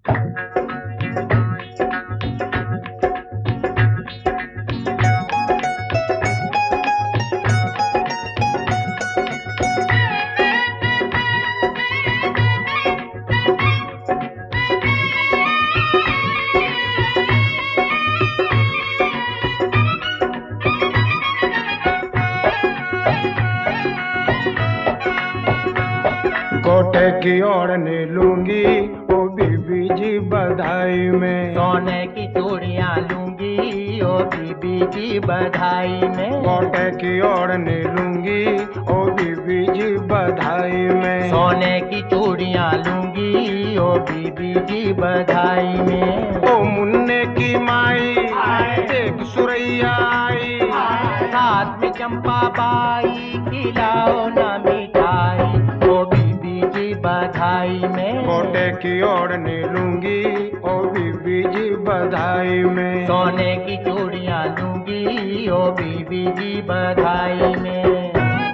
कोटे की ओढ़नी लूंगी ओ बीबी जी बधाई में। सोने की चूड़ियां लूंगी ओ बीबी जी बधाई में। कोटे की ओढ़नी लूंगी ओ बीबी जी बधाई में। सोने की चूड़ियां लूंगी ओ बीबी जी बधाई में। ओ मुन्ने की माई देख सुरैया आई, साथ में चंपा बाई खिलाओ ना मिठाई ओ बीबी जी बधाई में। कोटे की ओढ़नी लूंगी ओ बीबी जी बधाई में। सोने की चूड़ियां लूंगी ओ बीबी जी बधाई में।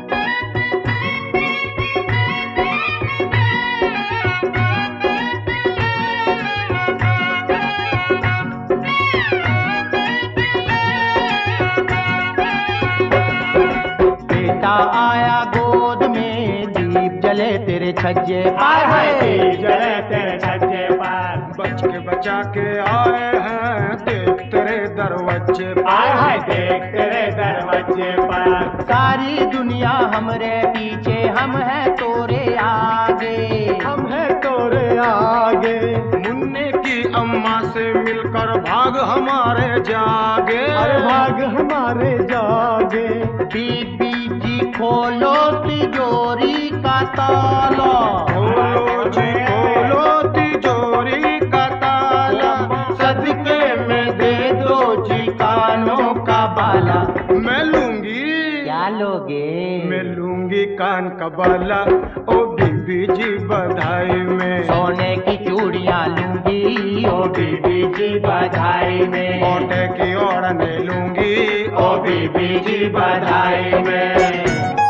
बेटा आया गोद में दीप जले तेरे छज्जे पर, दीप जले तेरे छज्जे पर। बच के बचा के आए हैं देख तेरे दरवाजे पर। देख तेरे दरवाजे पर। सारी दुनिया हमरे पीछे हम हैं तोरे आगे, हम हैं तोरे आगे। मुन्ने की अम्मा से मिलकर भाग हमारे जागे। अरे भाग हमारे जागे। बीबी जी खोलो तिजोरी का ताला, खोलो जी खोलो तिजोरी का ताला। सदके में दे दो जी कानों का बाला। मैं लूंगी क्या लोगे? मैं लूंगी कान का बाला ओ बीबी जी बधाई में। सोने की चूड़ियां लूंगी ओ बीबी जी बधाई में। कोटे की ओढ़नी लूंगी ओ बीबी जी बधाई में।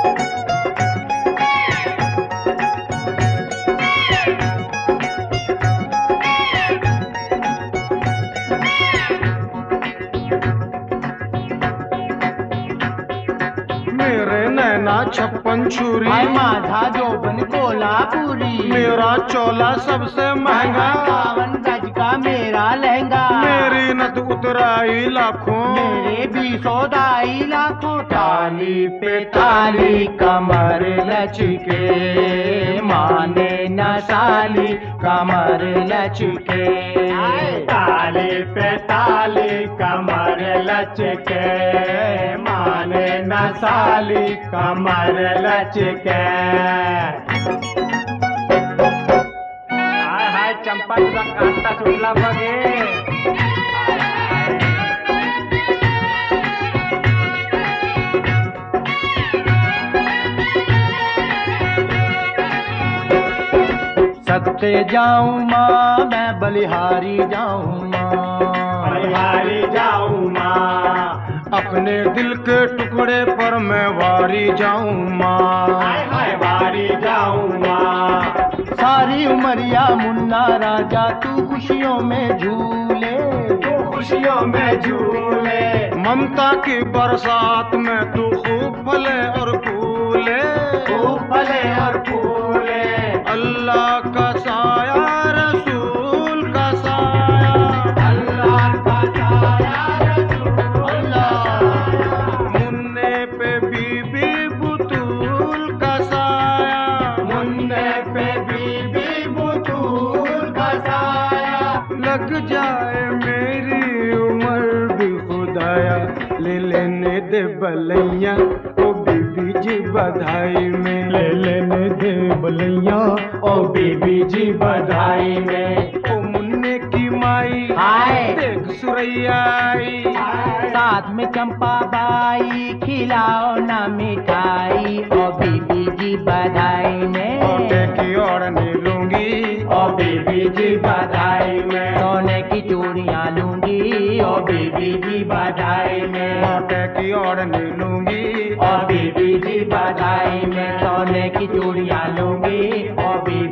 मेरे नैना छप्पन छुरी, हाय माझा जोबन कोल्हापुरी। मेरा चोला सबसे महंगा, 51 गज का मेरा लहंगा। मेरी नथ उतराई लाखों, मेरे भी सौदाई लाखों। ताली पे ताली कमर लचके, माने न साली कमर लचके। ताली पे ताली कमर लचके, माने न साली कमर लचके। हाय हाय चंपा तुझा कांता सुटला बघे। सत्ते जाऊं माँ मैं बलिहारी जाऊं माँ, बलिहारी जाऊं माँ। अपने दिल के टुकड़े पर मैं वारी जाऊं माँ। हाय हाय वारी जाऊं माँ। सारी उमरिया मुन्ना राजा तू खुशियों में झूले, तू खुशियों में झूले। ममता की बरसात में तू खूब फले और फूले। खूब फले और फूले। अल्लाह का साया रसूल का साया, अल्लाह का साया रसूल मुन्ने पे बीबी बुतूल का साया। मुन्ने पे बीबी बुतूल का साया। लग जाए मेरी उम्र भी खुदाया, ले लेने दे बलैया ओ बीबी जी बधाई में। ले लेने दे बलैया ओ बीबी जी बधाई में। ओ मुन्ने की माई हाय देख सुरैया आई, साथ में चंपा बाई खिलाओ ना मिठाई ओ बीबी जी बधाई में। कोटे की ओढ़नी लूंगी ओ बीबी जी बधाई में। सोने की चूड़ियां लूंगी ओ बीबी जी बधाई में। कोटे की ओढ़नी लूंगी ओ बीबी जी बधाई में। सोने की चूड़ियां लूंगी ओ बीबी